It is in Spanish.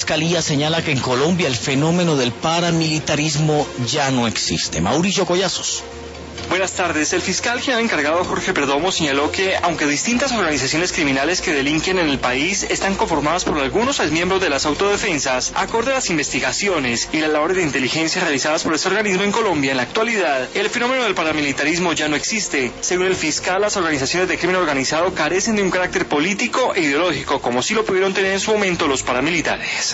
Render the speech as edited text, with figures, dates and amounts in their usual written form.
Fiscalía señala que en Colombia el fenómeno del paramilitarismo ya no existe. Mauricio Collazos. Buenas tardes. El fiscal general encargado Jorge Perdomo señaló que, aunque distintas organizaciones criminales que delinquen en el país están conformadas por algunos miembros de las autodefensas, acorde a las investigaciones y las labores de inteligencia realizadas por este organismo en Colombia, en la actualidad, el fenómeno del paramilitarismo ya no existe. Según el fiscal, las organizaciones de crimen organizado carecen de un carácter político e ideológico, como sí lo pudieron tener en su momento los paramilitares.